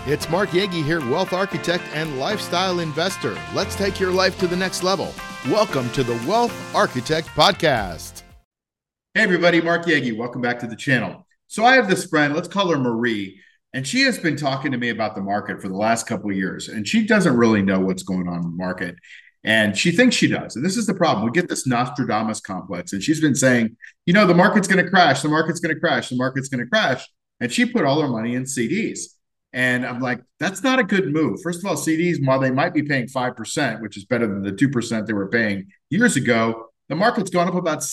It's Mark Yagi here, wealth architect and lifestyle investor. Let's take your life to the next level. Welcome to the Wealth Architect Podcast. Hey everybody, Mark Yagi. Welcome back to the channel. So I have this friend, let's call her Marie, and she has been talking to me about the market for the last couple of years, and she doesn't really know what's going on in the market, and she thinks she does. And this is the problem. We get this Nostradamus complex, and she's been saying, you know, the market's going to crash, the market's going to crash, the market's going to crash, and she put all her money in CDs. And I'm like, that's not a good move. First of all, CDs, while they might be paying 5%, which is better than the 2% they were paying years ago, the market's gone up about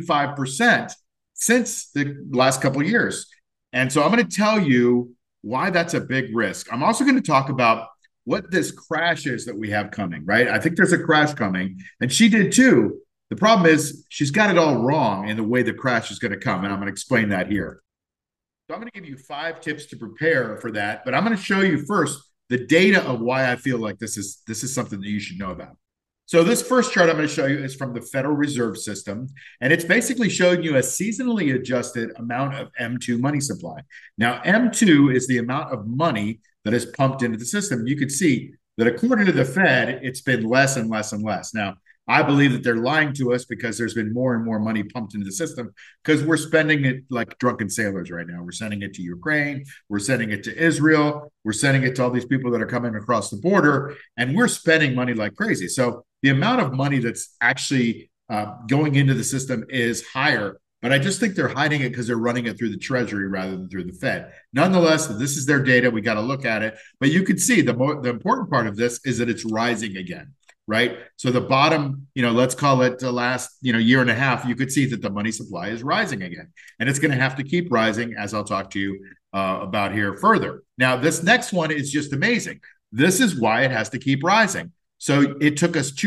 75% since the last couple of years. And so I'm going to tell you why that's a big risk. I'm also going to talk about what this crash is that we have coming, right? I think there's a crash coming, and she did too. The problem is she's got it all wrong in the way the crash is going to come, and I'm going to explain that here. So I'm going to give you 5 tips to prepare for that, but I'm going to show you first the data of why I feel like this is something that you should know about. So this first chart I'm going to show you is from the Federal Reserve System, and it's basically showing you a seasonally adjusted amount of M2 money supply. Now, M2 is the amount of money that is pumped into the system. You can see that according to the Fed, it's been less and less and less. Now, I believe that they're lying to us because there's been more and more money pumped into the system because we're spending it like drunken sailors right now. We're sending it to Ukraine. We're sending it to Israel. We're sending it to all these people that are coming across the border, and we're spending money like crazy. So the amount of money that's actually going into the system is higher, but I just think they're hiding it because they're running it through the Treasury rather than through the Fed. Nonetheless, this is their data. We got to look at it, but you can see the important part of this is that it's rising again. Right. So the bottom, let's call it the last, year and a half, you could see that the money supply is rising again. And it's going to have to keep rising, as I'll talk to you about here further. Now, this next one is just amazing. This is why it has to keep rising. So it took us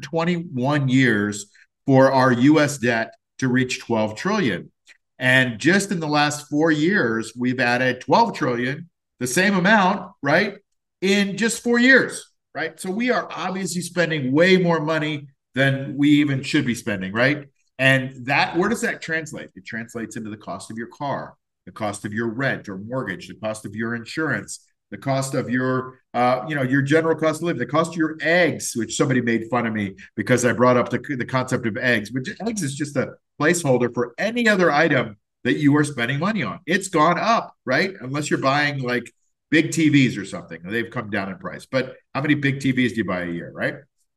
221 years for our U.S. debt to reach 12 trillion. And just in the last 4 years, we've added 12 trillion, the same amount, right, in just 4 years. Right. So we are obviously spending way more money than we even should be spending. Right. And where does that translate? It translates into the cost of your car, the cost of your rent or mortgage, the cost of your insurance, the cost of your general cost of living, the cost of your eggs, which somebody made fun of me because I brought up the concept of eggs, which eggs is just a placeholder for any other item that you are spending money on. It's gone up, right? Unless you're buying like big TVs or something. They've come down in price. But how many big TVs do you buy a year, right?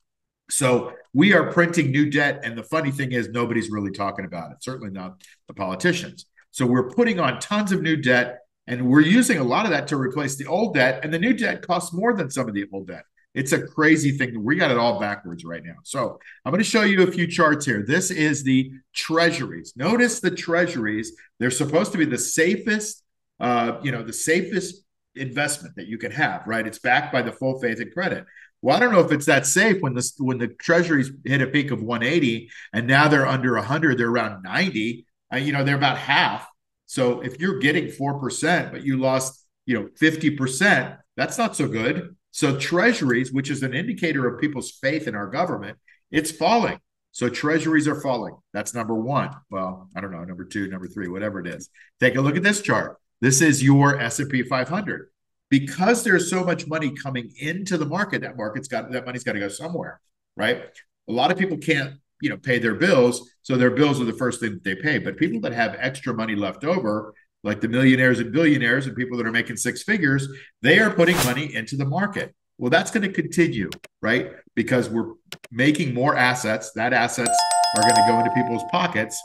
So we are printing new debt. And the funny thing is nobody's really talking about it, certainly not the politicians. So we're putting on tons of new debt, and we're using a lot of that to replace the old debt. And the new debt costs more than some of the old debt. It's a crazy thing. We got it all backwards right now. So I'm going to show you a few charts here. This is the treasuries. Notice the treasuries. They're supposed to be the safest, the safest investment that you can have, right? It's backed by the full faith and credit. Well, I don't know if it's that safe when the treasuries hit a peak of 180 and now they're under 100, they're around 90. They're about half. So if you're getting 4%, but you lost, 50%, that's not so good. So treasuries, which is an indicator of people's faith in our government, it's falling. So treasuries are falling. That's number one. Well, I don't know, number 2, number 3, whatever it is. Take a look at this chart. This is your S&P 500. Because there's so much money coming into the market, that money's got to go somewhere, right? A lot of people can't, pay their bills, so their bills are the first thing that they pay. But people that have extra money left over, like the millionaires and billionaires and people that are making 6 figures, they are putting money into the market. Well, that's going to continue, right? Because we're making more assets. That assets are going to go into people's pockets.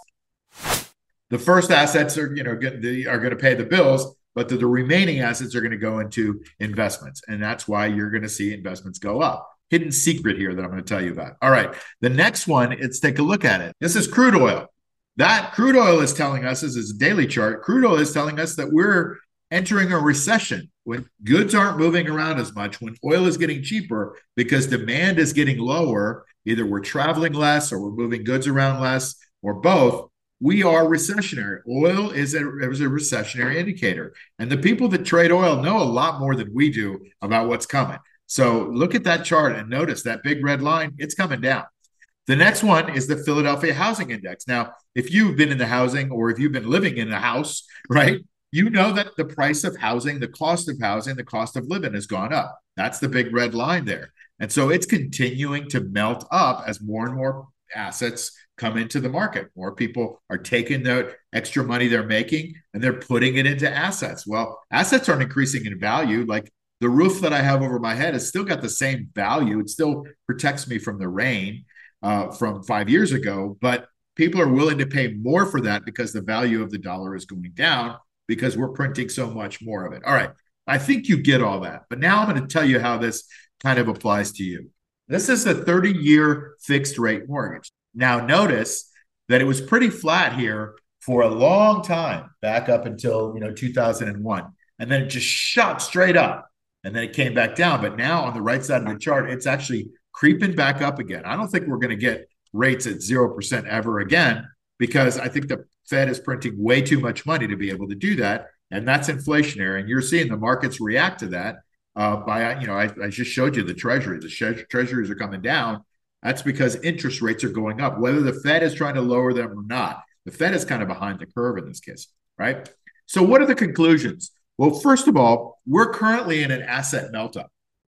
The first assets are going to pay the bills, but the remaining assets are going to go into investments. And that's why you're going to see investments go up. Hidden secret here that I'm going to tell you about. All right. The next one, let's take a look at it. This is crude oil. That crude oil is telling us, this is a daily chart, crude oil is telling us that we're entering a recession when goods aren't moving around as much, when oil is getting cheaper because demand is getting lower. Either we're traveling less or we're moving goods around less or both. We are recessionary. Oil is a recessionary indicator. And the people that trade oil know a lot more than we do about what's coming. So look at that chart and notice that big red line, it's coming down. The next one is the Philadelphia Housing Index. Now, if you've been in the housing or if you've been living in a house, right, you know that the price of housing, the cost of housing, the cost of living has gone up. That's the big red line there. And so it's continuing to melt up as more and more assets come into the market. More people are taking the extra money they're making and they're putting it into assets. Well, assets aren't increasing in value. Like the roof that I have over my head has still got the same value. It still protects me from the rain from 5 years ago, but people are willing to pay more for that because the value of the dollar is going down because we're printing so much more of it. All right. I think you get all that, but now I'm going to tell you how this kind of applies to you. This is a 30-year fixed rate mortgage. Now notice that it was pretty flat here for a long time, back up until 2001, and then it just shot straight up, and then it came back down. But now on the right side of the chart, it's actually creeping back up again. I don't think we're going to get rates at 0% ever again, because I think the Fed is printing way too much money to be able to do that, and that's inflationary. And you're seeing the markets react to that. I just showed you the Treasury. The Treasuries are coming down. That's because interest rates are going up, whether the Fed is trying to lower them or not. The Fed is kind of behind the curve in this case, right? So what are the conclusions? Well, first of all, we're currently in an asset melt-up.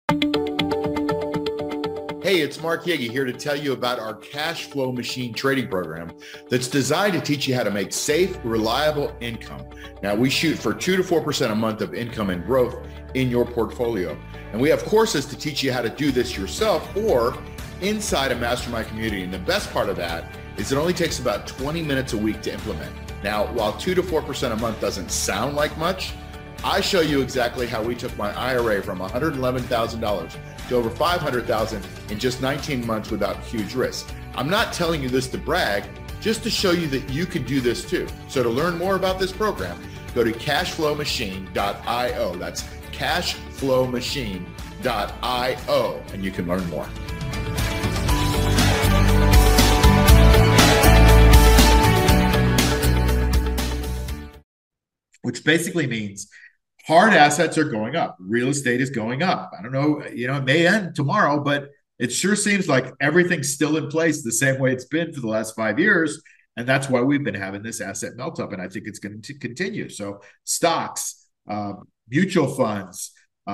Hey, it's Mark Yegi here to tell you about our cash flow machine trading program that's designed to teach you how to make safe, reliable income. Now, we shoot for 2 to 4% a month of income and growth in your portfolio. And we have courses to teach you how to do this yourself or inside a mastermind community. And the best part of that is it only takes about 20 minutes a week to implement. Now, while 2 to 4% a month doesn't sound like much, I show you exactly how we took my IRA from $111,000 to over $500,000 in just 19 months without huge risk. I'm not telling you this to brag, just to show you that you can do this too. So to learn more about this program, go to cashflowmachine.io. That's cashflowmachine.io, and you can learn more. Which basically means hard assets are going up. Real estate is going up. I don't know, it may end tomorrow, but it sure seems like everything's still in place the same way it's been for the last 5 years. And that's why we've been having this asset melt up. And I think it's going to continue. So stocks, mutual funds,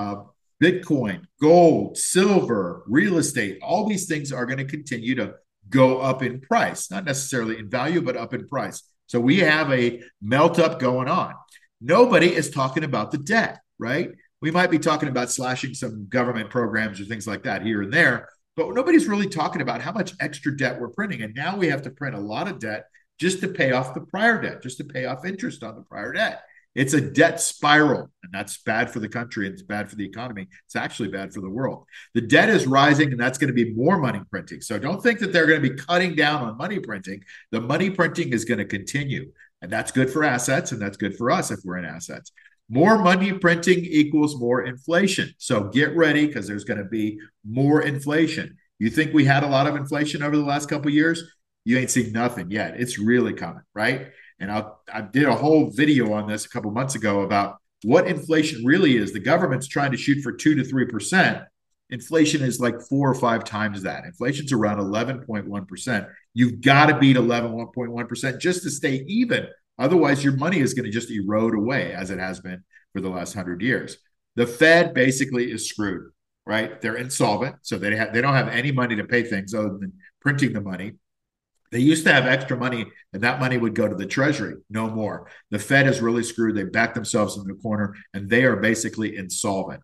Bitcoin, gold, silver, real estate, all these things are going to continue to go up in price, not necessarily in value, but up in price. So we have a melt up going on. Nobody is talking about the debt, right? We might be talking about slashing some government programs or things like that here and there, but nobody's really talking about how much extra debt we're printing. And now we have to print a lot of debt just to pay off the prior debt, just to pay off interest on the prior debt. It's a debt spiral, and that's bad for the country, and it's bad for the economy. It's actually bad for the world. The debt is rising, and that's going to be more money printing. So don't think that they're going to be cutting down on money printing. The money printing is going to continue, and that's good for assets, and that's good for us if we're in assets. More money printing equals more inflation. So get ready, because there's going to be more inflation. You think we had a lot of inflation over the last couple of years? You ain't seen nothing yet. It's really coming, right? And I did a whole video on this a couple months ago about what inflation really is. The government's trying to shoot for 2 to 3%. Inflation is like 4 or 5 times that. Inflation's around 11.1%. You've got to beat 11.1% just to stay even. Otherwise, your money is going to just erode away, as it has been for the last 100 years. The Fed basically is screwed, right? They're insolvent, so they don't have any money to pay things other than printing the money. They used to have extra money, and that money would go to the Treasury. No more. The Fed is really screwed. They backed themselves in the corner, and they are basically insolvent.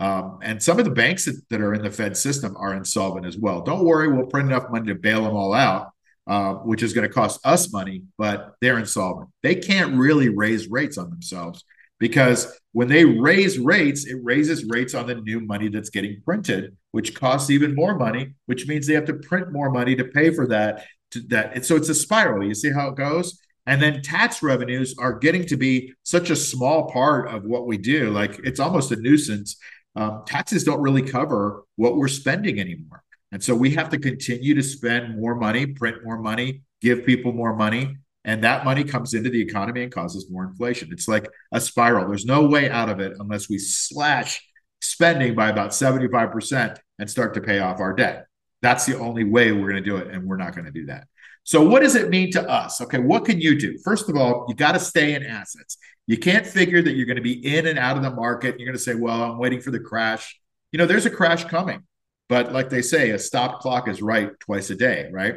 And some of the banks that are in the Fed system are insolvent as well. Don't worry, we'll print enough money to bail them all out, which is going to cost us money, but they're insolvent. They can't really raise rates on themselves, because when they raise rates, it raises rates on the new money that's getting printed, which costs even more money, which means they have to print more money to pay for that. So it's a spiral. You see how it goes? And then tax revenues are getting to be such a small part of what we do. Like, it's almost a nuisance. Taxes don't really cover what we're spending anymore. And so we have to continue to spend more money, print more money, give people more money. And that money comes into the economy and causes more inflation. It's like a spiral. There's no way out of it unless we slash spending by about 75% and start to pay off our debt. That's the only way we're going to do it, and we're not going to do that. So what does it mean to us? Okay, what can you do? First of all, you got to stay in assets. You can't figure that you're going to be in and out of the market. You're going to say, well, I'm waiting for the crash. There's a crash coming. But like they say, a stopped clock is right twice a day, right?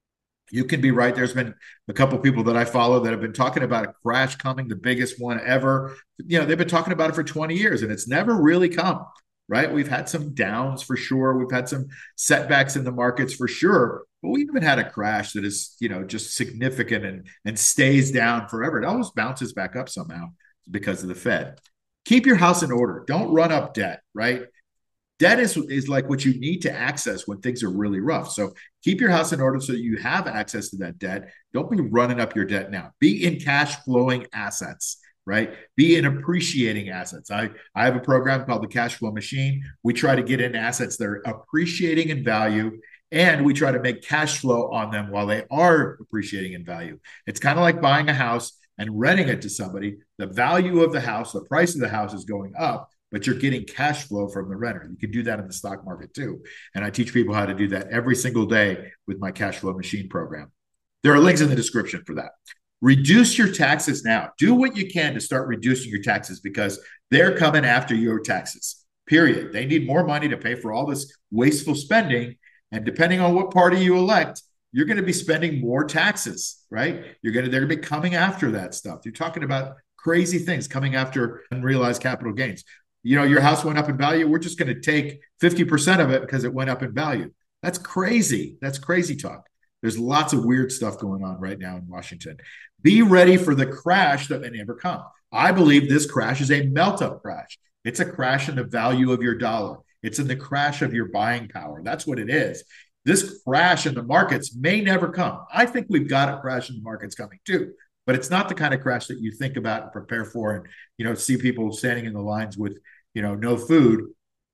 You can be right. There's been a couple of people that I follow that have been talking about a crash coming, the biggest one ever. They've been talking about it for 20 years and it's never really come, right? We've had some downs for sure. We've had some setbacks in the markets for sure, but we haven't had a crash that is, just significant and stays down forever. It always bounces back up somehow because of the Fed. Keep your house in order. Don't run up debt, right? Debt is like what you need to access when things are really rough. So keep your house in order so that you have access to that debt. Don't be running up your debt now. Be in cash flowing assets, right? Be in appreciating assets. I have a program called the Cash Flow Machine. We try to get in assets that are appreciating in value, and we try to make cash flow on them while they are appreciating in value. It's kind of like buying a house and renting it to somebody. The value of the house, the price of the house is going up, but you're getting cash flow from the renter. You can do that in the stock market too. And I teach people how to do that every single day with my Cash Flow Machine program. There are links in the description for that. Reduce your taxes now. Do what you can to start reducing your taxes because they're coming after your taxes, period. They need more money to pay for all this wasteful spending. And depending on what party you elect, you're going to be spending more taxes, right? They're going to be coming after that stuff. You're talking about crazy things coming after unrealized capital gains. Your house went up in value. We're just going to take 50% of it because it went up in value. That's crazy. That's crazy talk. There's lots of weird stuff going on right now in Washington. Be ready for the crash that may never come. I believe this crash is a melt-up crash. It's a crash in the value of your dollar. It's in the crash of your buying power. That's what it is. This crash in the markets may never come. I think we've got a crash in the markets coming too. But it's not the kind of crash that you think about and prepare for and, see people standing in the lines with, no food.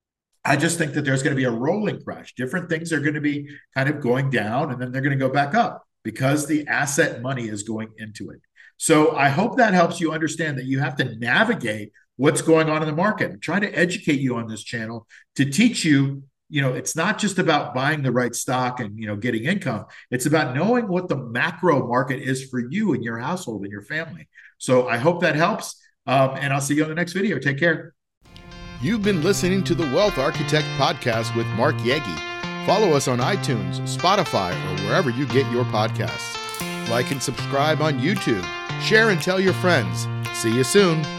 I just think that there's going to be a rolling crash. Different things are going to be kind of going down and then they're going to go back up because the asset money is going into it. So I hope that helps you understand that you have to navigate what's going on in the market. I'm trying to educate you on this channel to teach you, it's not just about buying the right stock and, getting income. It's about knowing what the macro market is for you and your household and your family. So I hope that helps. And I'll see you on the next video. Take care. You've been listening to the Wealth Architect Podcast with Mark Yegi. Follow us on iTunes, Spotify, or wherever you get your podcasts. Like and subscribe on YouTube. Share and tell your friends. See you soon.